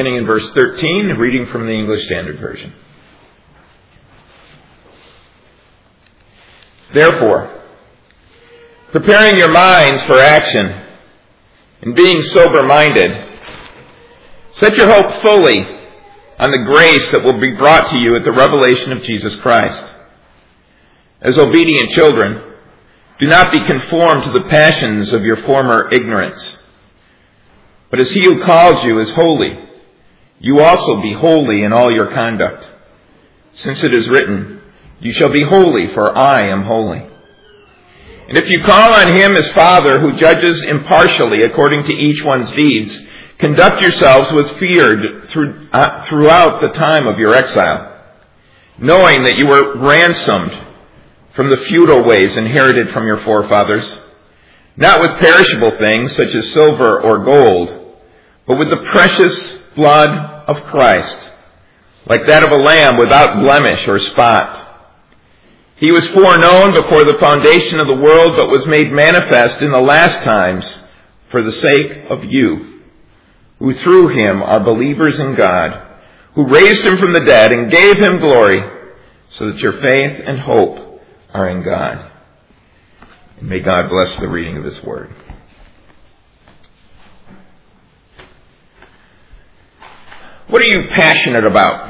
beginning in verse 13, reading from the English Standard Version. Therefore, preparing your minds for action and being sober-minded, set your hope fully on the grace that will be brought to you at the revelation of Jesus Christ. As obedient children, do not be conformed to the passions of your former ignorance. But as he who calls you is holy, you also be holy in all your conduct. Since it is written, you shall be holy, for I am holy. And if you call on him as Father, who judges impartially according to each one's deeds, conduct yourselves with fear throughout the time of your exile, knowing that you were ransomed from the futile ways inherited from your forefathers, not with perishable things such as silver or gold, but with the precious blood of Christ, like that of a lamb without blemish or spot. He was foreknown before the foundation of the world, but was made manifest in the last times for the sake of you, who through him are believers in God, who raised him from the dead and gave him glory, so that your faith and hope are in God. And may God bless the reading of his word. What are you passionate about?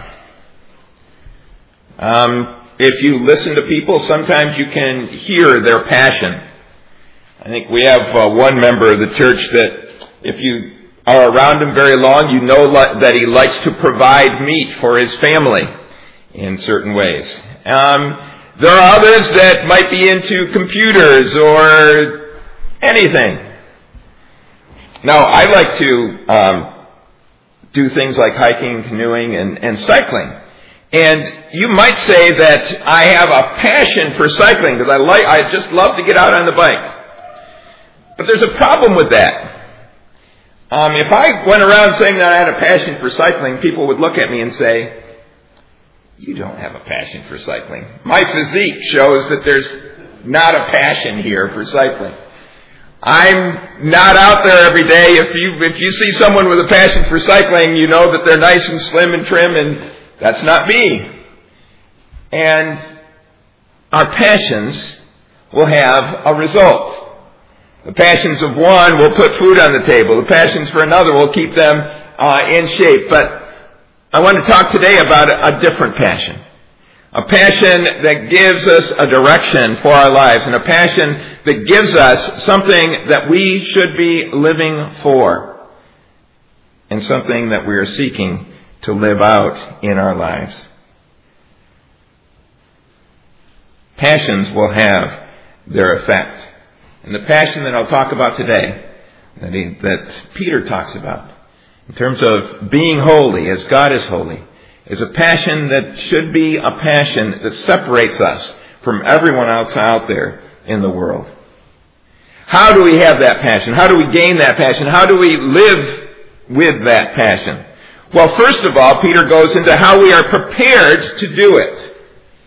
If you listen to people, sometimes you can hear their passion. I think we have one member of the church that if you are around him very long, you know that he likes to provide meat for his family in certain ways. There are others that might be into computers or anything. Now, I like to do things like hiking, canoeing, and cycling. And you might say that I have a passion for cycling because I just love to get out on the bike. But there's a problem with that. If I went around saying that I had a passion for cycling, people would look at me and say, "You don't have a passion for cycling. My physique shows that there's not a passion here for cycling. I'm not out there every day. If you see someone with a passion for cycling, you know that they're nice and slim and trim, and that's not me." And our passions will have a result. The passions of one will put food on the table. The passions for another will keep them in shape. But I want to talk today about a different passion. A passion that gives us a direction for our lives, and a passion that gives us something that we should be living for, and something that we are seeking to live out in our lives. Passions will have their effect. And the passion that I'll talk about today, that Peter talks about, in terms of being holy as God is holy, is a passion that should be a passion that separates us from everyone else out there in the world. How do we have that passion? How do we gain that passion? How do we live with that passion? Well, first of all, Peter goes into how we are prepared to do it.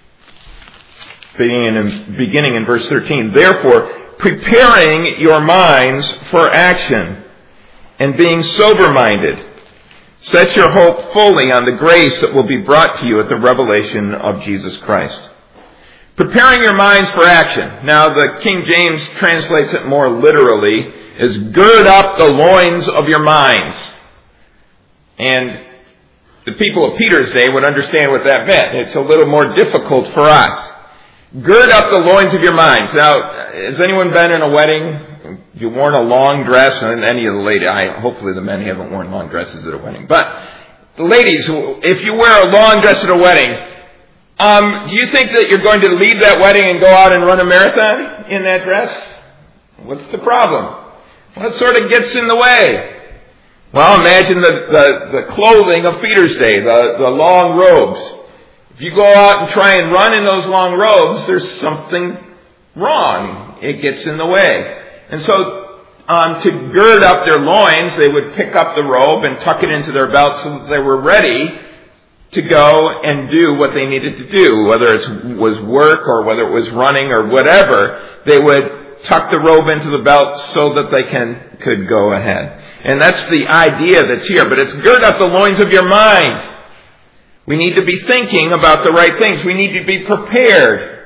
Beginning in verse 13. Therefore, preparing your minds for action and being sober-minded, set your hope fully on the grace that will be brought to you at the revelation of Jesus Christ. Preparing your minds for action. Now, the King James translates it more literally as gird up the loins of your minds. And the people of Peter's day would understand what that meant. It's a little more difficult for us. Gird up the loins of your minds. Now, has anyone been in a wedding? Have you worn a long dress? And any of the ladies, hopefully the men haven't worn long dresses at a wedding. But the ladies, if you wear a long dress at a wedding, do you think that you're going to leave that wedding and go out and run a marathon in that dress? What's the problem? What sort of gets in the way? Well, imagine the clothing of Peter's day, the long robes. If you go out and try and run in those long robes, there's something wrong. It gets in the way. And so to gird up their loins, they would pick up the robe and tuck it into their belt so that they were ready to go and do what they needed to do, whether it was work or whether it was running or whatever. They would tuck the robe into the belt so that they could go ahead. And that's the idea that's here. But it's gird up the loins of your mind. We need to be thinking about the right things. We need to be prepared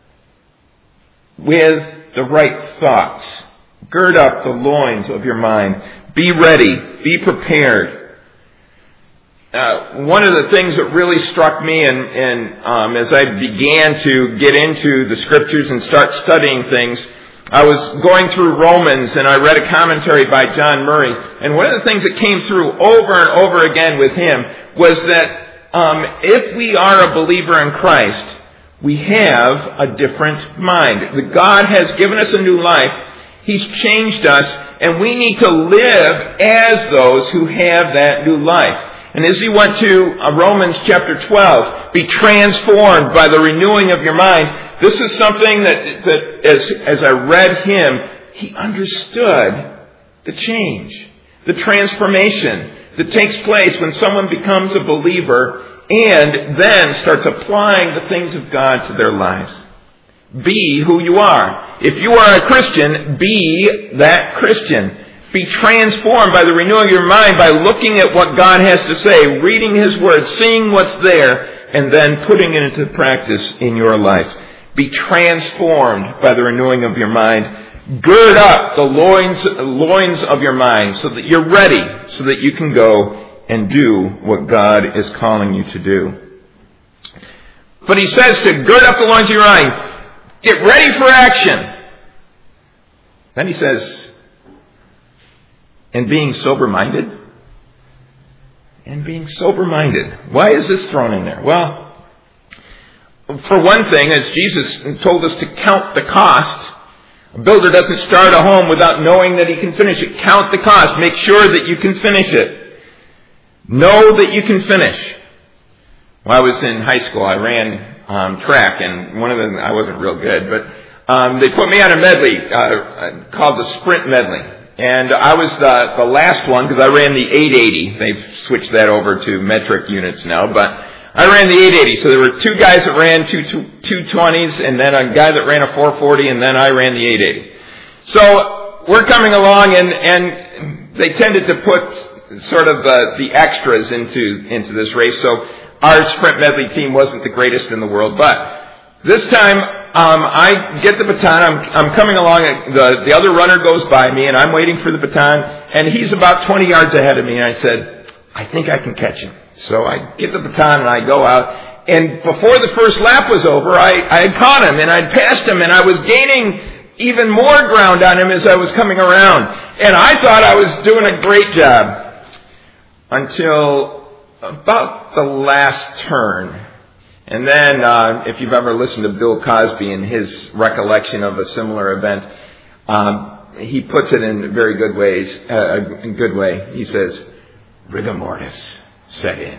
with the right thoughts. Gird up the loins of your mind. Be ready. Be prepared. One of the things that really struck me as I began to get into the Scriptures and start studying things, I was going through Romans and I read a commentary by John Murray. And one of the things that came through over and over again with him was that if we are a believer in Christ, we have a different mind. God has given us a new life. He's changed us, and we need to live as those who have that new life. And as he went to Romans chapter 12, be transformed by the renewing of your mind. This is something that as I read him, he understood the change, the transformation that takes place when someone becomes a believer and then starts applying the things of God to their lives. Be who you are. If you are a Christian, be that Christian. Be transformed by the renewing of your mind, by looking at what God has to say, reading His Word, seeing what's there, and then putting it into practice in your life. Be transformed by the renewing of your mind. Gird up the loins of your mind so that you're ready, so that you can go and do what God is calling you to do. But he says to gird up the loins of your mind. Get ready for action. Then he says, and being sober-minded. And being sober-minded. Why is this thrown in there? Well, for one thing, as Jesus told us to count the cost, a builder doesn't start a home without knowing that he can finish it. Count the cost. Make sure that you can finish it. Know that you can finish. When I was in high school, I ran track, and I wasn't real good, but they put me on a medley called the sprint medley. And I was the last one because I ran the 880. They've switched that over to metric units now, but I ran the 880. So there were two guys that ran 220s, and then a guy that ran a 440, and then I ran the 880. So we're coming along, and they tended to put sort of the extras into this race. So our sprint medley team wasn't the greatest in the world, but this time I get the baton. I'm coming along. The other runner goes by me, and I'm waiting for the baton, and he's about 20 yards ahead of me. And I said, I think I can catch him. So I get the baton, and I go out. And before the first lap was over, I had caught him, and I'd passed him, and I was gaining even more ground on him as I was coming around. And I thought I was doing a great job until about the last turn. And then, if you've ever listened to Bill Cosby and his recollection of a similar event, he puts it in very good ways. In good way, he says, "Rigor mortis set in."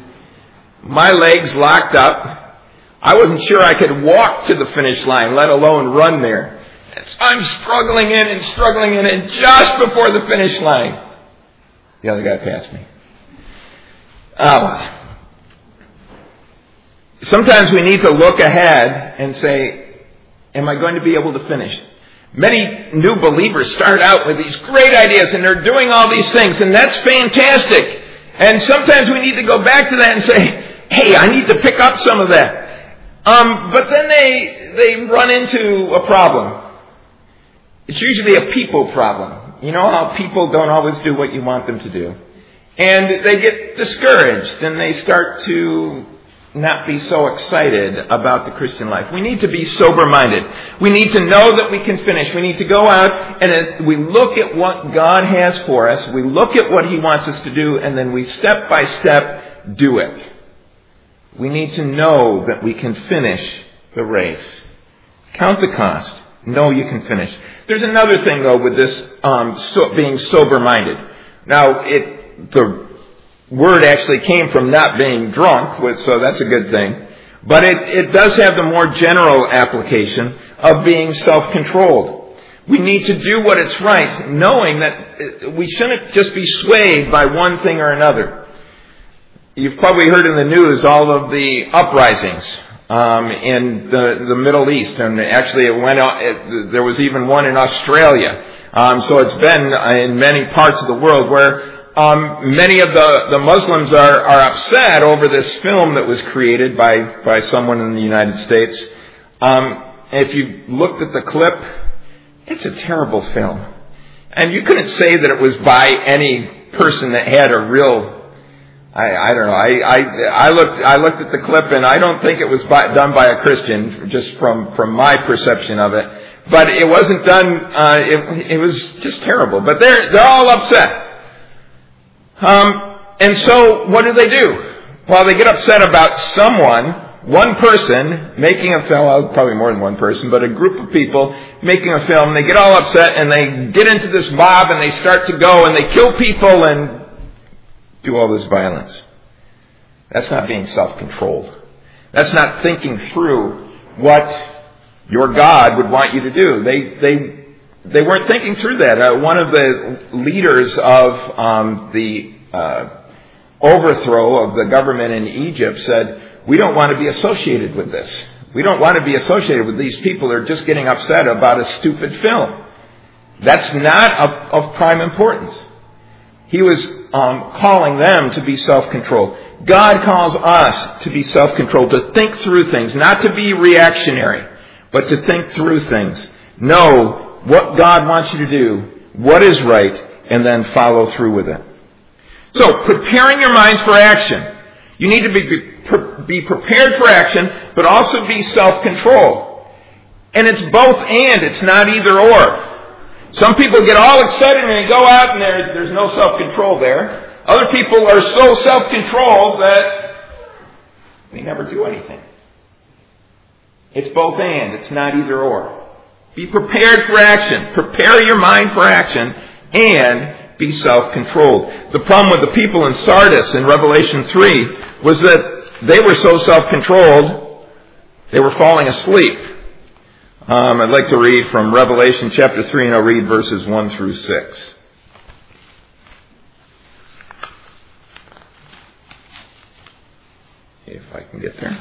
My legs locked up. I wasn't sure I could walk to the finish line, let alone run there. I'm struggling in, and just before the finish line, the other guy passed me. Sometimes we need to look ahead and say, am I going to be able to finish? Many new believers start out with these great ideas and they're doing all these things, and that's fantastic. And sometimes we need to go back to that and say, hey, I need to pick up some of that. But then they run into a problem. It's usually a people problem. You know how people don't always do what you want them to do. And they get discouraged and they start to not be so excited about the Christian life. We need to be sober-minded. We need to know that we can finish. We need to go out and we look at what God has for us. We look at what He wants us to do, and then we step by step do it. We need to know that we can finish the race. Count the cost. Know you can finish. There's another thing, though, with this being sober-minded. Now, the word actually came from not being drunk, so that's a good thing. But it does have the more general application of being self-controlled. We need to do what is right, knowing that we shouldn't just be swayed by one thing or another. You've probably heard in the news all of the uprisings in the Middle East, and actually there was even one in Australia. So it's been in many parts of the world where many of the Muslims are upset over this film that was created by someone in the United States. If you looked at the clip, it's a terrible film. And you couldn't say that it was by any person that had a real... I don't know. I looked at the clip, and I don't think it was done by a Christian, just from my perception of it. But it wasn't done. It was just terrible. But they're all upset. And so what do? Well, they get upset about one person making a film. Well, probably more than one person, but a group of people making a film. They get all upset, and they get into this mob, and they start to go, and they kill people and do all this violence. That's not being self-controlled. That's not thinking through what your God would want you to do. They weren't thinking through that. One of the leaders of the overthrow of the government in Egypt said, "We don't want to be associated with this. We don't want to be associated with these people who are just getting upset about a stupid film. That's not of prime importance." He was calling them to be self-controlled. God calls us to be self-controlled, to think through things, not to be reactionary, but to think through things. Know what God wants you to do, what is right, and then follow through with it. So, preparing your minds for action. You need to be prepared for action, but also be self-controlled. And it's both and, it's not either or. Some people get all excited and they go out and there's no self-control there. Other people are so self-controlled that they never do anything. It's both and. It's not either or. Be prepared for action. Prepare your mind for action and be self-controlled. The problem with the people in Sardis in Revelation 3 was that they were so self-controlled they were falling asleep. I'd like to read from Revelation chapter 3, and I'll read verses 1 through 6. If I can get there.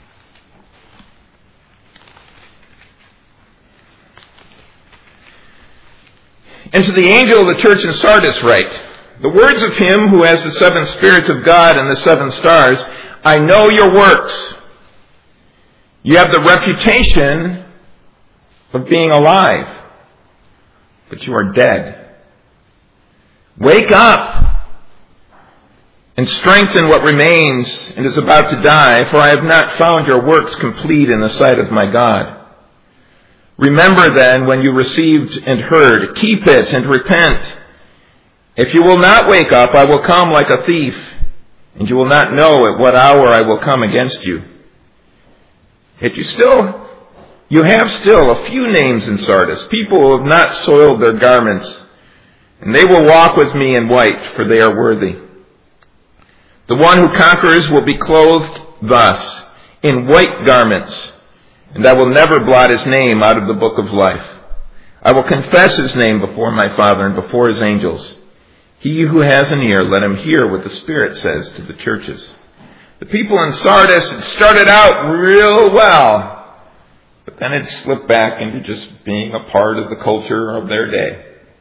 And to the angel of the church in Sardis write, "The words of him who has the 7 spirits of God and the 7 stars, I know your works. You have the reputation of being alive, but you are dead. Wake up and strengthen what remains and is about to die, for I have not found your works complete in the sight of my God. Remember then when you received and heard, keep it and repent. If you will not wake up, I will come like a thief, and you will not know at what hour I will come against you. Yet you have still a few names in Sardis, people who have not soiled their garments, and they will walk with me in white, for they are worthy. The one who conquers will be clothed thus, in white garments, and I will never blot his name out of the book of life. I will confess his name before my Father and before his angels. He who has an ear, let him hear what the Spirit says to the churches." The people in Sardis had started out real well, but then it slipped back into just being a part of the culture of their day.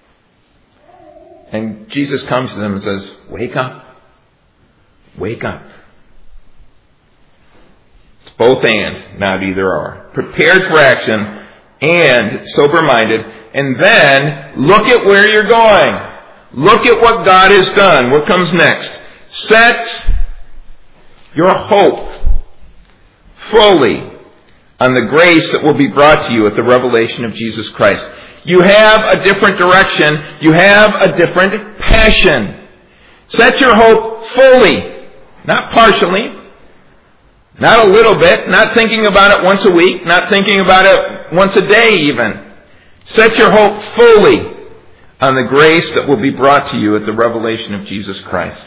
And Jesus comes to them and says, "Wake up. Wake up." It's both and, not either or. Prepared for action and sober-minded. And then look at where you're going. Look at what God has done. What comes next? Set your hope fully on the grace that will be brought to you at the revelation of Jesus Christ. You have a different direction. You have a different passion. Set your hope fully, not partially, not a little bit, not thinking about it once a week, not thinking about it once a day even. Set your hope fully on the grace that will be brought to you at the revelation of Jesus Christ.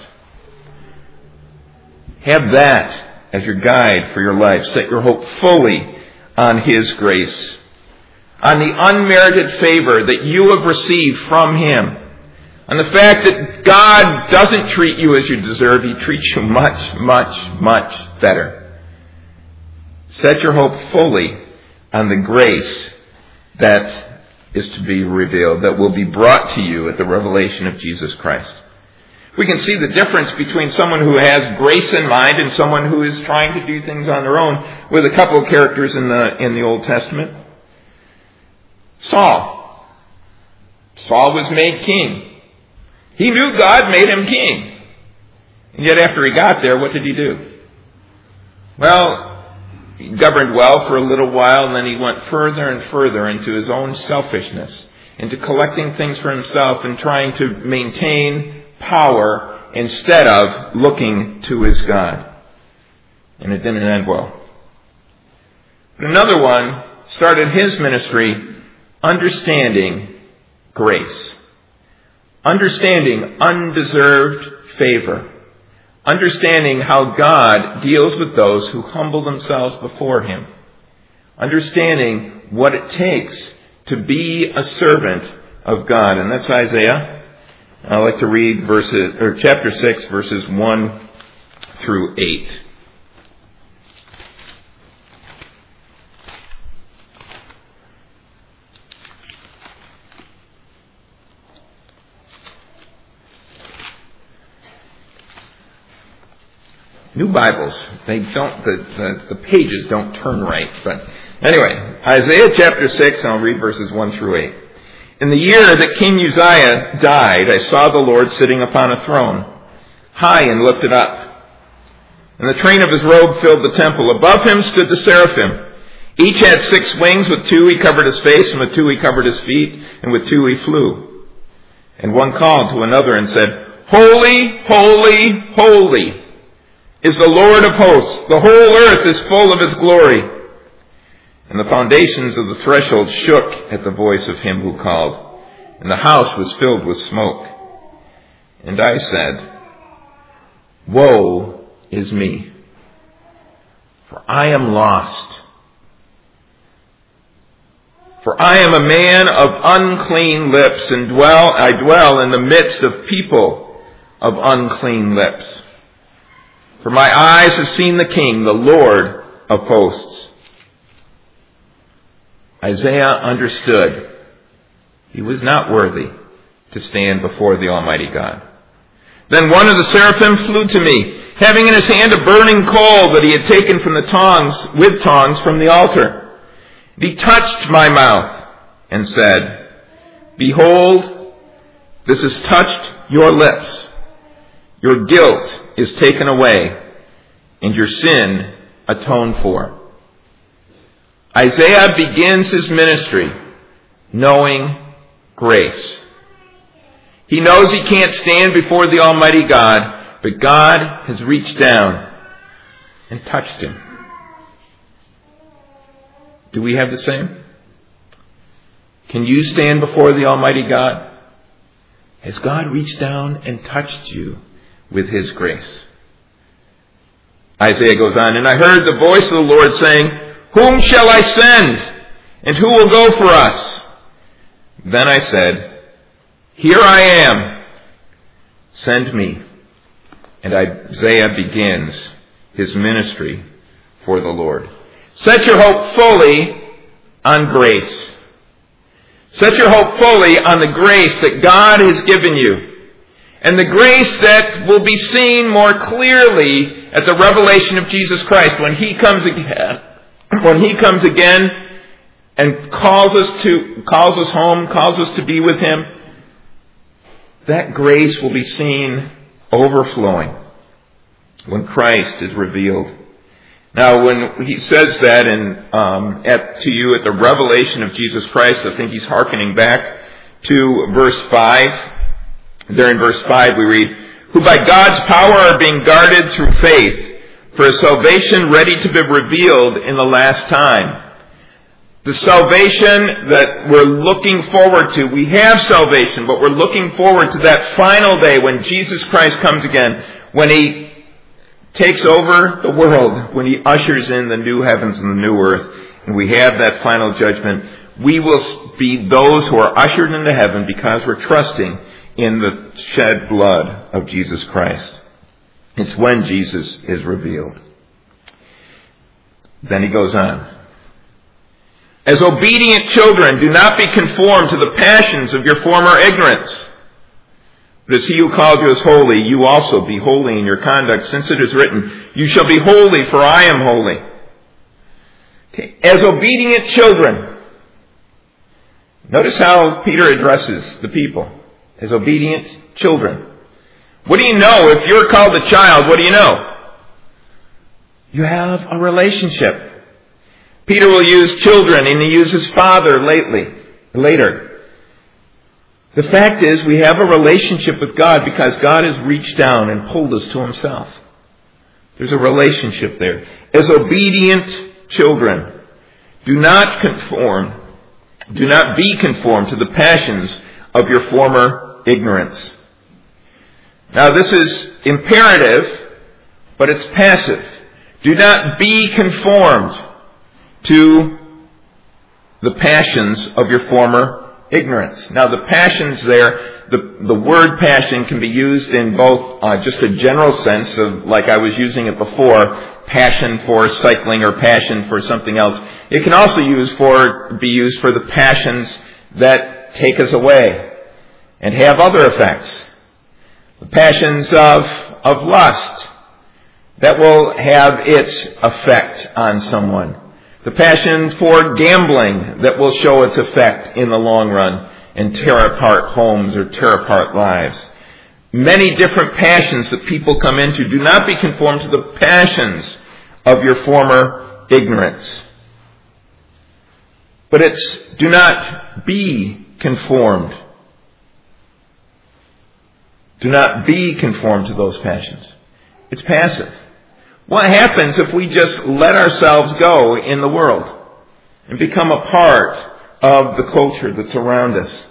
Have that as your guide for your life. Set your hope fully on His grace, on the unmerited favor that you have received from Him, on the fact that God doesn't treat you as you deserve. He treats you much, much, much better. Set your hope fully on the grace that is to be revealed, that will be brought to you at the revelation of Jesus Christ. We can see the difference between someone who has grace in mind and someone who is trying to do things on their own with a couple of characters in the Old Testament. Saul. Saul was made king. He knew God made him king. And yet after he got there, what did he do? Well, he governed well for a little while, and then he went further and further into his own selfishness, into collecting things for himself and trying to maintain power instead of looking to his God. And it didn't end well. But another one started his ministry understanding grace, understanding undeserved favor, understanding how God deals with those who humble themselves before him, understanding what it takes to be a servant of God. And that's Isaiah. I'd like to read chapter 6, verses 1 through 8. New Bibles, they don't, the pages don't turn right. But anyway, Isaiah chapter 6, I'll read verses 1 through 8. In the year that King Uzziah died, I saw the Lord sitting upon a throne, high and lifted up. And the train of his robe filled the temple. Above him stood the seraphim. Each had 6 wings. With 2 he covered his face, and with 2 he covered his feet, and with 2 he flew. And one called to another and said, Holy, holy, holy is the Lord of hosts. The whole earth is full of his glory. And the foundations of the threshold shook at the voice of him who called, and the house was filled with smoke. And I said, Woe is me, for I am lost. For I am a man of unclean lips, and I dwell in the midst of people of unclean lips. For my eyes have seen the King, the Lord of hosts. Isaiah understood he was not worthy to stand before the Almighty God. Then one of the seraphim flew to me, having in his hand a burning coal that he had taken from the tongs from the altar. And he touched my mouth and said, Behold, this has touched your lips. Your guilt is taken away, and your sin atoned for. Isaiah begins his ministry knowing grace. He knows he can't stand before the Almighty God, but God has reached down and touched him. Do we have the same? Can you stand before the Almighty God? Has God reached down and touched you with his grace? Isaiah goes on, and I heard the voice of the Lord saying, Whom shall I send? And who will go for us? Then I said, Here I am. Send me. And Isaiah begins his ministry for the Lord. Set your hope fully on grace. Set your hope fully on the grace that God has given you. And the grace that will be seen more clearly at the revelation of Jesus Christ when he comes again. When he comes again and calls us home, calls us to be with him, that grace will be seen overflowing when Christ is revealed. Now, when he says that to you at the revelation of Jesus Christ, I think he's hearkening back to verse 5. There in verse 5 we read, Who by God's power are being guarded through faith, for a salvation ready to be revealed in the last time. The salvation that we're looking forward to. We have salvation, but we're looking forward to that final day when Jesus Christ comes again, when he takes over the world, when he ushers in the new heavens and the new earth, and we have that final judgment. We will be those who are ushered into heaven because we're trusting in the shed blood of Jesus Christ. It's when Jesus is revealed. Then he goes on. As obedient children, do not be conformed to the passions of your former ignorance. But as he who called you is holy, you also be holy in your conduct, since it is written, you shall be holy, for I am holy. Okay. As obedient children. Notice how Peter addresses the people. As obedient children. What do you know? If you're called a child, what do you know? You have a relationship. Peter will use children, and he uses father later. The fact is, we have a relationship with God because God has reached down and pulled us to himself. There's a relationship there. As obedient children, do not be conformed to the passions of your former ignorance. Now this is imperative, but it's passive. Do not be conformed to the passions of your former ignorance. Now the passions there, the word passion can be used in both just a general sense of, like I was using it before, passion for cycling or passion for something else. It can also be used for the passions that take us away and have other effects. The passions of lust that will have its effect on someone. The passion for gambling that will show its effect in the long run and tear apart homes or tear apart lives. Many different passions that people come into. Do not be conformed to the passions of your former ignorance. But it's do not be conformed. Do not be conformed to those passions. It's passive. What happens if we just let ourselves go in the world and become a part of the culture that's around us?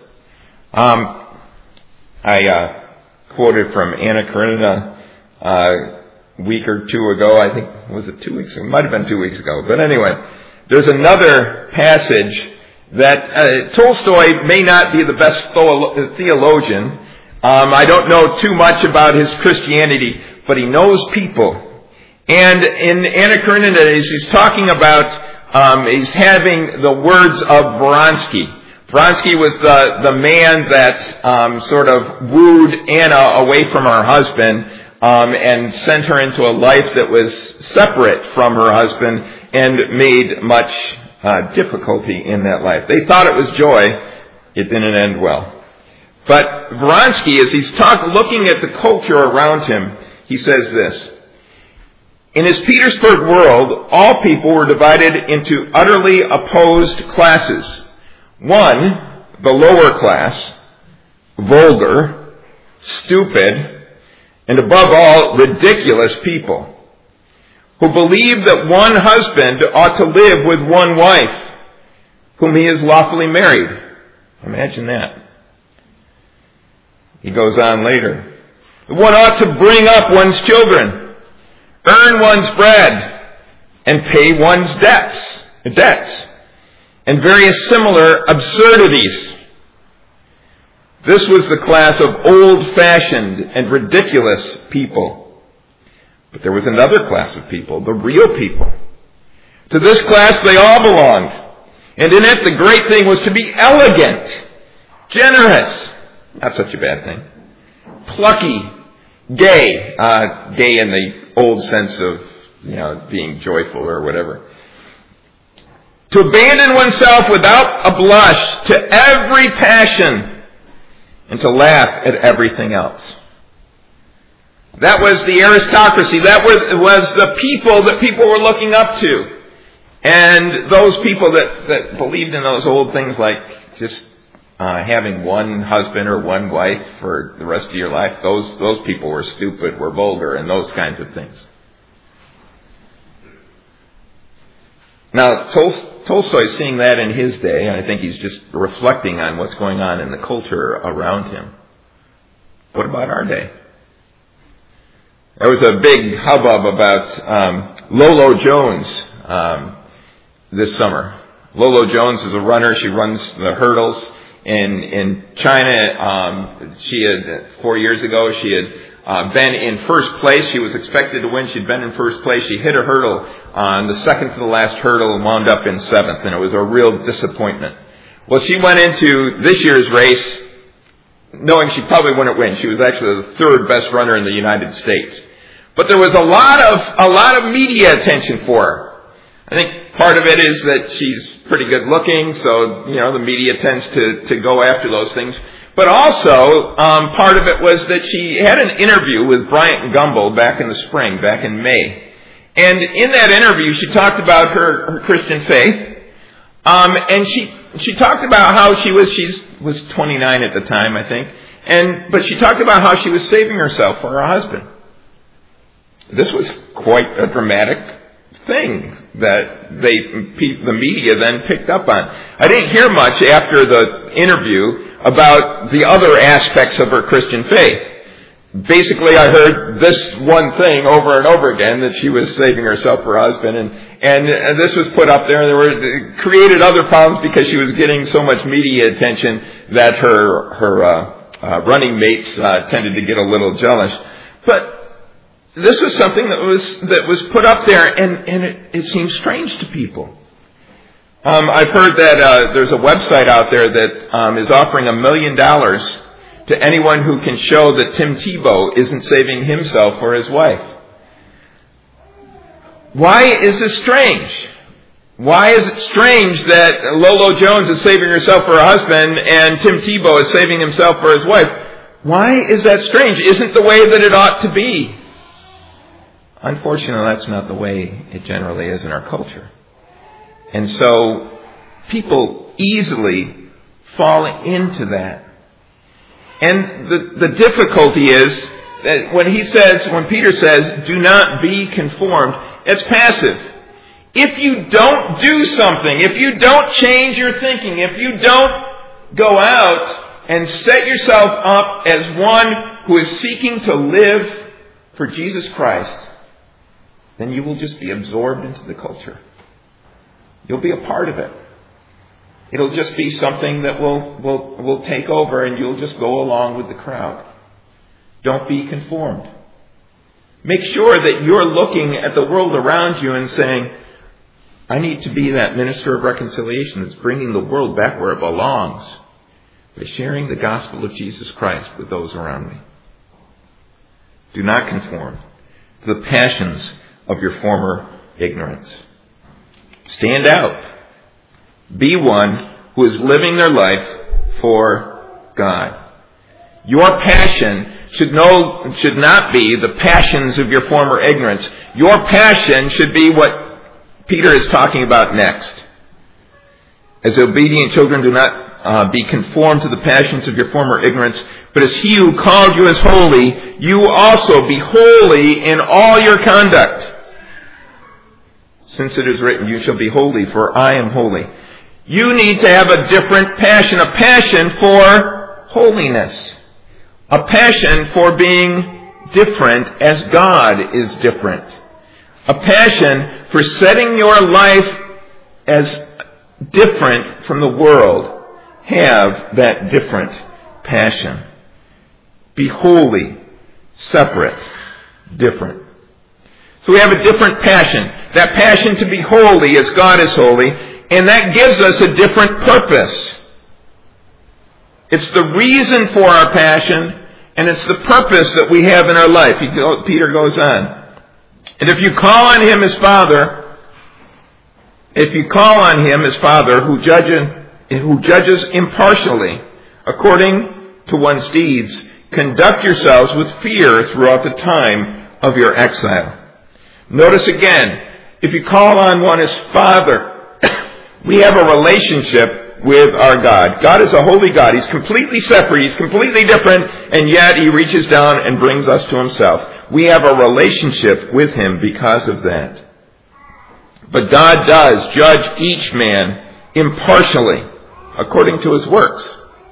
I quoted from Anna Karenina a week or two ago. I think, was it 2 weeks ago? It might have been 2 weeks ago. But anyway, there's another passage that Tolstoy may not be the best theologian. I don't know too much about his Christianity, but he knows people. And in Anna Karenina, he's talking about, he's having the words of Vronsky. Vronsky was the man that sort of wooed Anna away from her husband and sent her into a life that was separate from her husband and made much difficulty in that life. They thought it was joy. It didn't end well. But Vronsky, as he's looking at the culture around him, he says this. In his Petersburg world, all people were divided into utterly opposed classes. One, the lower class, vulgar, stupid, and above all, ridiculous people, who believe that one husband ought to live with one wife, whom he is lawfully married. Imagine that. He goes on later. One ought to bring up one's children, earn one's bread, and pay one's debts, and various similar absurdities. This was the class of old-fashioned and ridiculous people. But there was another class of people, the real people. To this class they all belonged. And in it the great thing was to be elegant, generous, not such a bad thing, plucky, gay, gay in the old sense of, being joyful or whatever. To abandon oneself without a blush to every passion and to laugh at everything else. That was the aristocracy. That was the people that people were looking up to. And those people that believed in those old things like just having one husband or one wife for the rest of your life, those people were stupid, were vulgar, and those kinds of things. Now, Tolstoy's seeing that in his day, and I think he's just reflecting on what's going on in the culture around him. What about our day? There was a big hubbub about Lolo Jones this summer. Lolo Jones is a runner. She runs the hurdles. In China, 4 years ago, she had been in first place. She was expected to win. She'd been in first place. She hit a hurdle on the second to the last hurdle and wound up in seventh, and it was a real disappointment. Well, she went into this year's race knowing she probably wouldn't win. She was actually the third best runner in the United States. But there was a lot of media attention for her. I think part of it is that she's pretty good looking, so, the media tends to go after those things. But also, part of it was that she had an interview with Bryant Gumbel back in the spring, back in May. And in that interview, she talked about her Christian faith. And she talked about how she was 29 at the time, I think. But she talked about how she was saving herself for her husband. This was quite a dramatic thing that the media then picked up on. I didn't hear much after the interview about the other aspects of her Christian faith. Basically, I heard this one thing over and over again, that she was saving herself for her husband, and this was put up there, and it created other problems because she was getting so much media attention that her running mates tended to get a little jealous. But this was something that was put up there, and it seems strange to people. I've heard that there's a website out there that is offering $1 million to anyone who can show that Tim Tebow isn't saving himself or his wife. Why is this strange? Why is it strange that Lolo Jones is saving herself for her husband and Tim Tebow is saving himself for his wife? Why is that strange? Isn't the way that it ought to be? Unfortunately, that's not the way it generally is in our culture. And so people easily fall into that. And the difficulty is that when Peter says, do not be conformed, it's passive. If you don't do something, if you don't change your thinking, if you don't go out and set yourself up as one who is seeking to live for Jesus Christ, then you will just be absorbed into the culture. You'll be a part of it. It'll just be something that will take over, and you'll just go along with the crowd. Don't be conformed. Make sure that you're looking at the world around you and saying, I need to be that minister of reconciliation that's bringing the world back where it belongs by sharing the gospel of Jesus Christ with those around me. Do not conform to the passions of your former ignorance. Stand out. Be one who is living their life for God. Your passion should not be the passions of your former ignorance. Your passion should be what Peter is talking about next. As obedient children, do not be conformed to the passions of your former ignorance, but as he who called you is holy, you also be holy in all your conduct. Since it is written, you shall be holy, for I am holy. You need to have a different passion, a passion for holiness, a passion for being different as God is different, a passion for setting your life as different from the world. Have that different passion. Be holy, separate, different. So we have a different passion. That passion to be holy as God is holy. And that gives us a different purpose. It's the reason for our passion, and it's the purpose that we have in our life. Peter goes on. And if you call on him as Father, who judges impartially according to one's deeds, conduct yourselves with fear throughout the time of your exile. Notice again, if you call on one as Father, we have a relationship with our God. God is a holy God. He's completely separate. He's completely different, and yet he reaches down and brings us to himself. We have a relationship with him because of that. But God does judge each man impartially according to his works.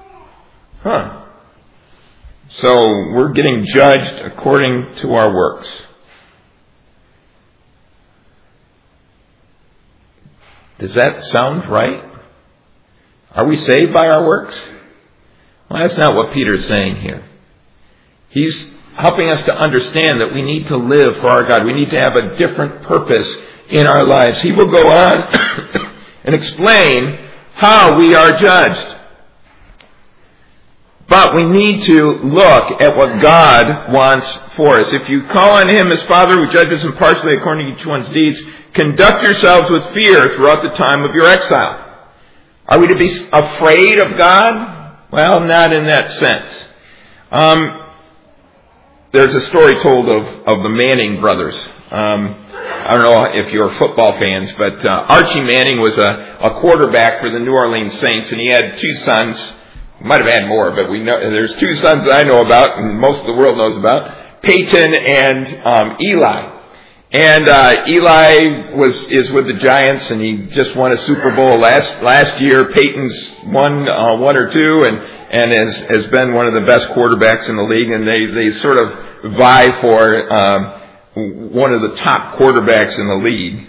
So we're getting judged according to our works. Does that sound right? Are we saved by our works? Well, that's not what Peter's saying here. He's helping us to understand that we need to live for our God. We need to have a different purpose in our lives. He will go on and explain how we are judged. But we need to look at what God wants for us. If you call on Him as Father who judges impartially according to each one's deeds, conduct yourselves with fear throughout the time of your exile. Are we to be afraid of God? Well, not in that sense. There's a story told of the Manning brothers. I don't know if you're football fans, but Archie Manning was a quarterback for the New Orleans Saints, and he had two sons. Might have had more, but we know there's two sons that I know about, and most of the world knows about: Peyton and Eli. And Eli is with the Giants, and he just won a Super Bowl last year. Peyton's won one or two, and has been one of the best quarterbacks in the league. And they sort of vie for one of the top quarterbacks in the league.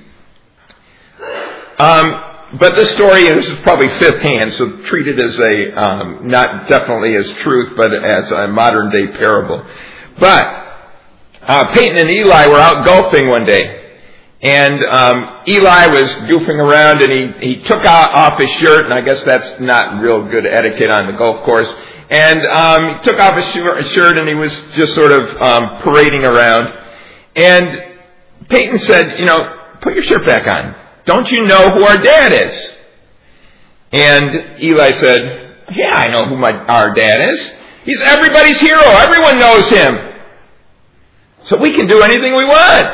But this story, and this is probably fifth hand, so treat it as a not definitely as truth, but as a modern day parable. But Peyton and Eli were out golfing one day, and Eli was goofing around, and he took off his shirt, and I guess that's not real good etiquette on the golf course. And he took off his shirt, and he was just sort of parading around. And Peyton said, "Put your shirt back on. Don't you know who our dad is?" And Eli said, "Yeah, I know who our dad is. He's everybody's hero. Everyone knows him. So we can do anything we want."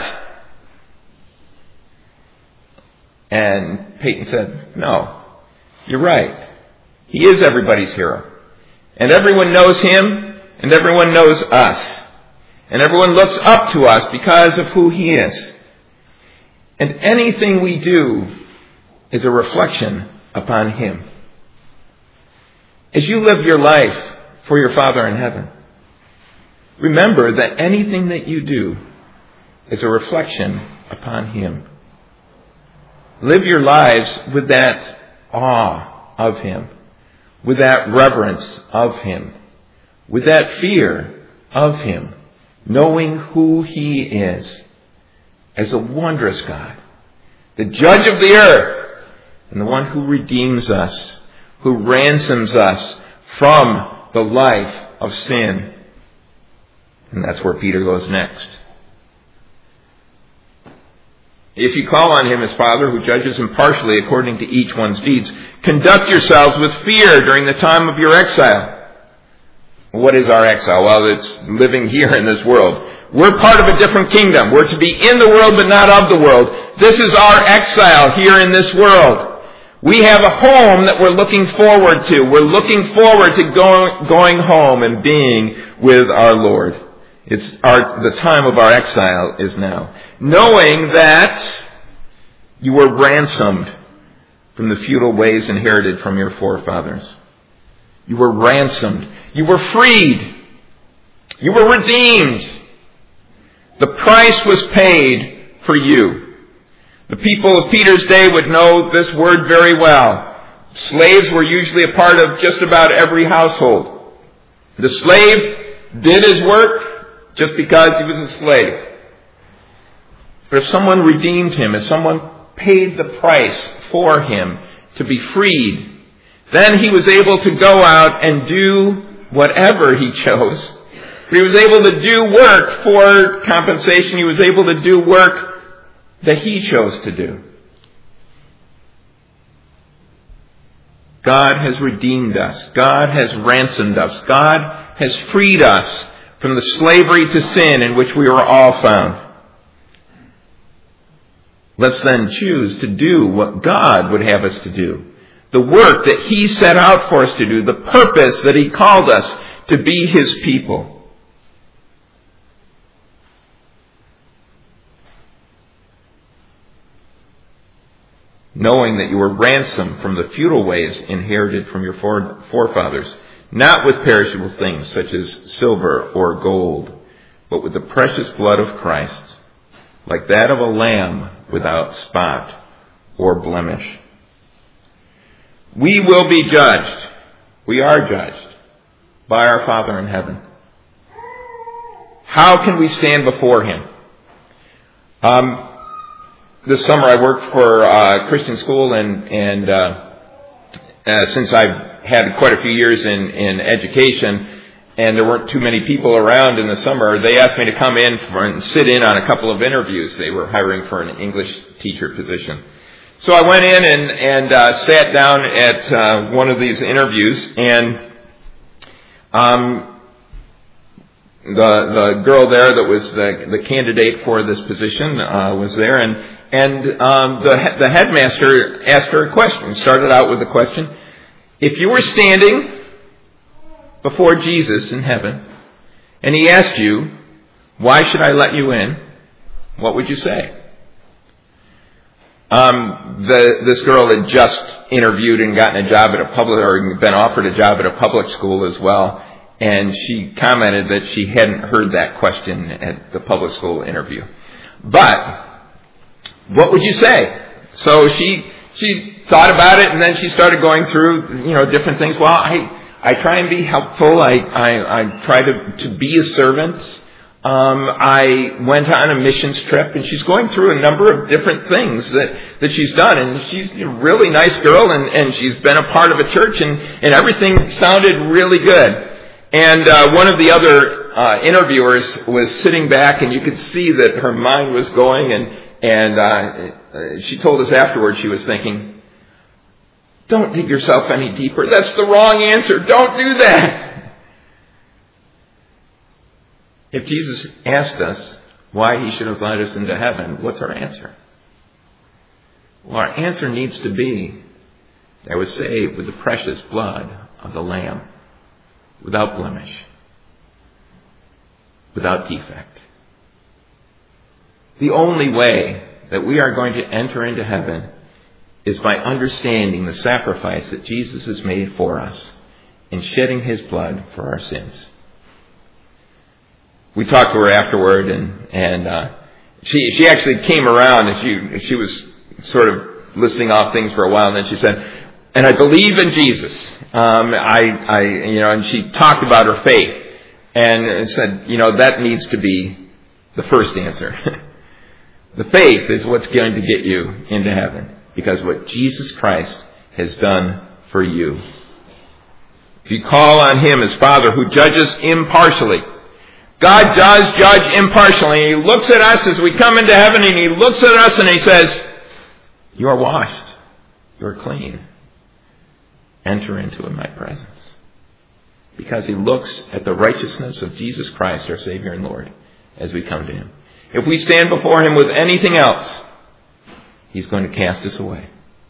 And Peyton said, "No, you're right. He is everybody's hero. And everyone knows him, and everyone knows us. And everyone looks up to us because of who he is. And anything we do is a reflection upon him." As you live your life for your Father in heaven, remember that anything that you do is a reflection upon him. Live your lives with that awe of him, with that reverence of him, with that fear of him, knowing who he is as a wondrous God, the judge of the earth, and the one who redeems us, who ransoms us from the life of sin. And that's where Peter goes next. If you call on him as Father who judges impartially according to each one's deeds, conduct yourselves with fear during the time of your exile. What is our exile? Well, it's living here in this world. We're part of a different kingdom. We're to be in the world but not of the world. This is our exile here in this world. We have a home that we're looking forward to. We're looking forward to going home and being with our Lord. The time of our exile is now. Knowing that you were ransomed from the futile ways inherited from your forefathers. You were ransomed. You were freed. You were redeemed. The price was paid for you. The people of Peter's day would know this word very well. Slaves were usually a part of just about every household. The slave did his work just because he was a slave. But if someone redeemed him, if someone paid the price for him to be freed, then he was able to go out and do whatever he chose. He was able to do work for compensation. He was able to do work that he chose to do. God has redeemed us. God has ransomed us. God has freed us from the slavery to sin in which we were all found. Let's then choose to do what God would have us to do. The work that he set out for us to do. The purpose that he called us to be his people. Knowing that you were ransomed from the futile ways inherited from your forefathers, not with perishable things such as silver or gold, but with the precious blood of Christ, like that of a lamb without spot or blemish. We will be judged. We are judged by our Father in heaven. How can we stand before Him? This summer I worked for a Christian school, and since I've had quite a few years in education, and there weren't too many people around in the summer, they asked me to come in and sit in on a couple of interviews. They were hiring for an English teacher position. So I went in and sat down at one of these interviews, and the girl there that was the candidate for this position was there, and the headmaster asked her a question. Started out with the question: if you were standing before Jesus in heaven, and He asked you, "Why should I let you in?" what would you say? This girl had just interviewed and gotten a job at or been offered a job at a public school as well, and she commented that she hadn't heard that question at the public school interview. But what would you say? So she thought about it, and then she started going through different things. Well, I try and be helpful. I try to be a servant. I went on a missions trip, and she's going through a number of different things that she's done. And she's a really nice girl, and she's been a part of a church, and everything sounded really good. And one of the other interviewers was sitting back, and you could see that her mind was going, and she told us afterwards she was thinking, "Don't dig yourself any deeper. That's the wrong answer. Don't do that." If Jesus asked us why He should have let us into heaven, what's our answer? Well, our answer needs to be that I was saved with the precious blood of the Lamb, without blemish, without defect. The only way that we are going to enter into heaven is by understanding the sacrifice that Jesus has made for us in shedding His blood for our sins. We talked to her afterward, and she actually came around, and she was sort of listing off things for a while, and then she said, "And I believe in Jesus." And she talked about her faith, and said, that needs to be the first answer. The faith is what's going to get you into heaven, because what Jesus Christ has done for you. If you call on Him as Father who judges impartially, God does judge impartially. He looks at us as we come into heaven, and He looks at us and He says, "You are washed. You are clean. Enter into my presence." Because He looks at the righteousness of Jesus Christ, our Savior and Lord, as we come to Him. If we stand before Him with anything else, He's going to cast us away.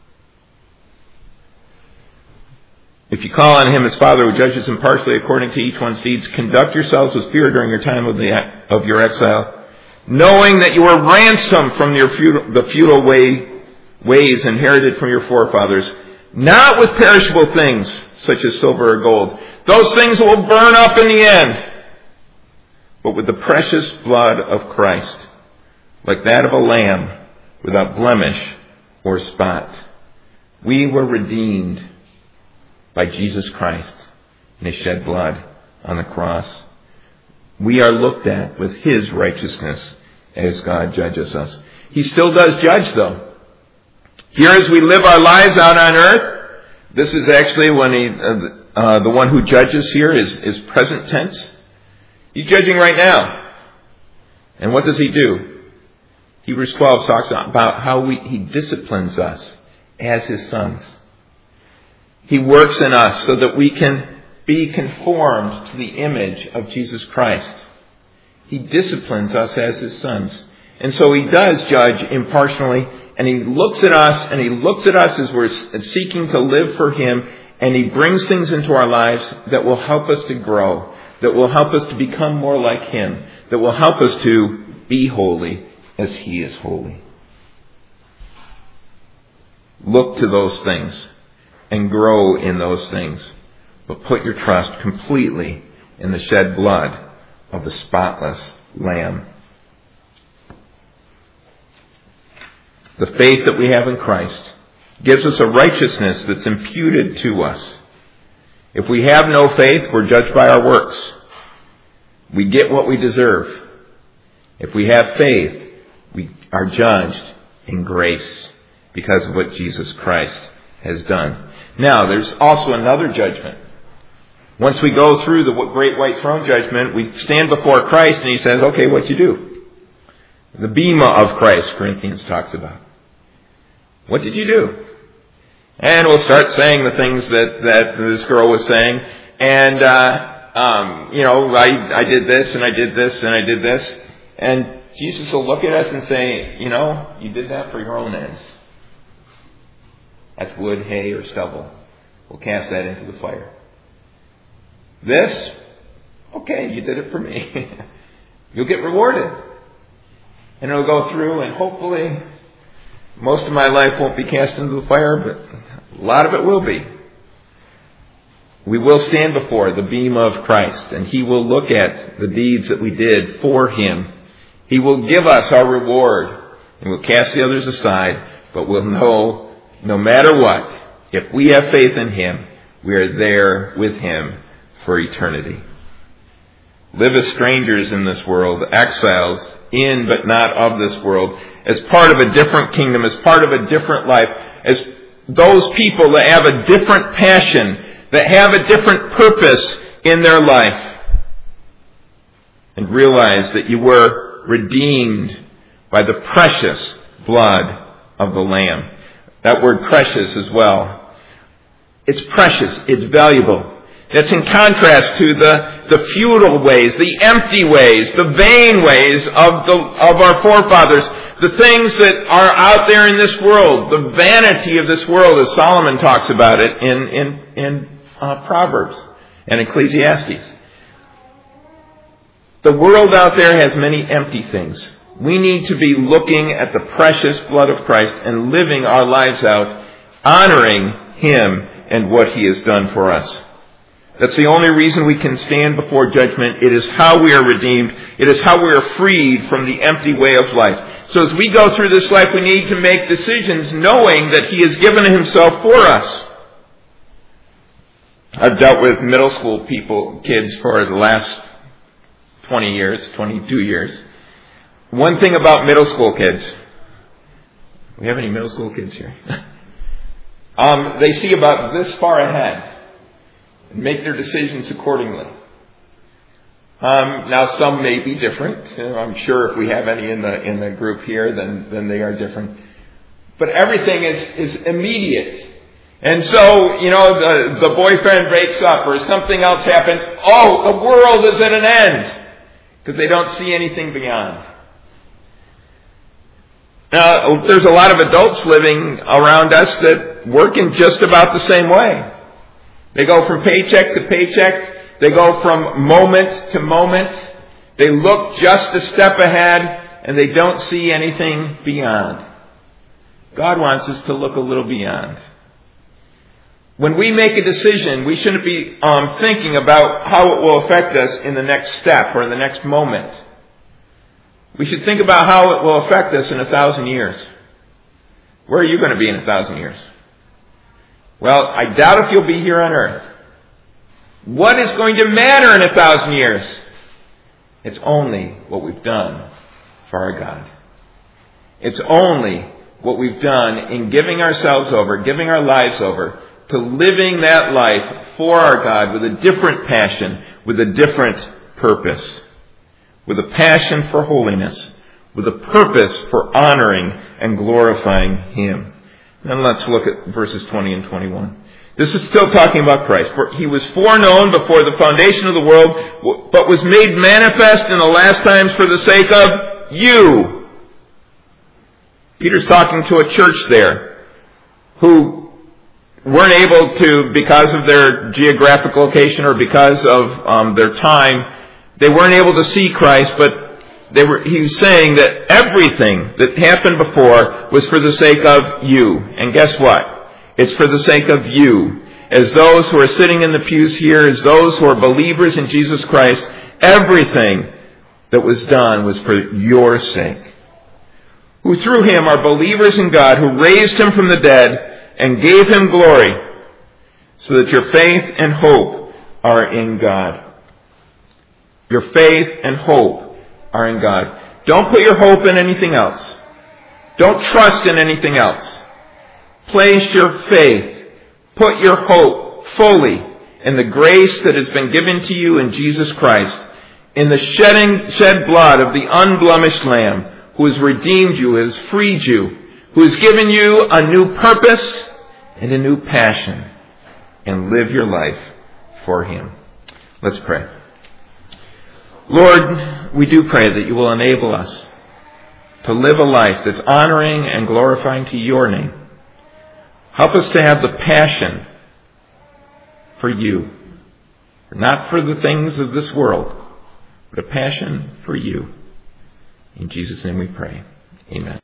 If you call on Him as Father who judges impartially according to each one's deeds, conduct yourselves with fear during your time of your exile, knowing that you were ransomed from the futile ways inherited from your forefathers, not with perishable things such as silver or gold. Those things will burn up in the end, but with the precious blood of Christ, like that of a lamb, without blemish or spot. We were redeemed by Jesus Christ and His shed blood on the cross. We are looked at with His righteousness as God judges us. He still does judge, though. Here as we live our lives out on earth, this is actually when the one who judges here is present tense. He's judging right now. And what does He do? Hebrews 12 talks about how He disciplines us as His sons. He works in us so that we can be conformed to the image of Jesus Christ. He disciplines us as His sons. And so He does judge impartially, and He looks at us, and He looks at us as we're seeking to live for Him, and He brings things into our lives that will help us to grow, that will help us to become more like Him, that will help us to be holy as He is holy. Look to those things and grow in those things, but put your trust completely in the shed blood of the spotless Lamb. The faith that we have in Christ gives us a righteousness that's imputed to us. If we have no faith, we're judged by our works. We get what we deserve. If we have faith, we are judged in grace because of what Jesus Christ has done. Now, there's also another judgment. Once we go through the great white throne judgment, we stand before Christ and he says, okay, what'd you do? The bema of Christ, Corinthians talks about. What did you do? And we'll start saying the things that this girl was saying. And, I did this and I did this and I did this. And Jesus will look at us and say, you did that for your own ends. That's wood, hay, or stubble. We'll cast that into the fire. This, okay, you did it for me. You'll get rewarded. And it'll go through, and hopefully most of my life won't be cast into the fire, but a lot of it will be. We will stand before the bema of Christ, and he will look at the deeds that we did for him. He will give us our reward, and we'll cast the others aside, but we'll know, no matter what, if we have faith in him, we are there with him for eternity. Live as strangers in this world, exiles in but not of this world, as part of a different kingdom, as part of a different life, as those people that have a different passion, that have a different purpose in their life. And realize that you were redeemed by the precious blood of the Lamb. That word precious as well. It's precious. It's valuable. That's in contrast to the futile ways, the empty ways, the vain ways of our forefathers. The things that are out there in this world, the vanity of this world, as Solomon talks about it in Proverbs and Ecclesiastes. The world out there has many empty things. We need to be looking at the precious blood of Christ and living our lives out, honoring him and what he has done for us. That's the only reason we can stand before judgment. It is how we are redeemed. It is how we are freed from the empty way of life. So as we go through this life, we need to make decisions knowing that he has given himself for us. I've dealt with middle school kids for the last 22 years. One thing about middle school kids, we have any middle school kids here? They see about this far ahead and make their decisions accordingly. Now some may be different. I'm sure if we have any in the group here, then they are different. But everything is immediate. And so, the boyfriend breaks up or something else happens. Oh, the world is at an end. Because they don't see anything beyond. Now, there's a lot of adults living around us that work in just about the same way. They go from paycheck to paycheck. They go from moment to moment. They look just a step ahead and they don't see anything beyond. God wants us to look a little beyond. When we make a decision, we shouldn't be thinking about how it will affect us in the next step or in the next moment. We should think about how it will affect us in 1,000 years. Where are you going to be in 1,000 years? Well, I doubt if you'll be here on earth. What is going to matter in 1,000 years? It's only what we've done for our God. It's only what we've done in giving ourselves over, giving our lives over, to living that life for our God with a different passion, with a different purpose, with a passion for holiness, with a purpose for honoring and glorifying him. Then let's look at verses 20 and 21. This is still talking about Christ. For he was foreknown before the foundation of the world, but was made manifest in the last times for the sake of you. Peter's talking to a church there who weren't able to, because of their geographic location or because of their time, they weren't able to see Christ, but he was saying that everything that happened before was for the sake of you. And guess what? It's for the sake of you. As those who are sitting in the pews here, as those who are believers in Jesus Christ, everything that was done was for your sake. Who through him are believers in God, who raised him from the dead and gave him glory, so that your faith and hope are in God. Your faith and hope are in God. Don't put your hope in anything else. Don't trust in anything else. Place your faith, put your hope fully in the grace that has been given to you in Jesus Christ, in the shed blood of the unblemished Lamb who has redeemed you, has freed you, who has given you a new purpose and a new passion, and live your life for Him. Let's pray. Lord, we do pray that you will enable us to live a life that's honoring and glorifying to your name. Help us to have the passion for you, not for the things of this world, but a passion for you. In Jesus' name we pray. Amen.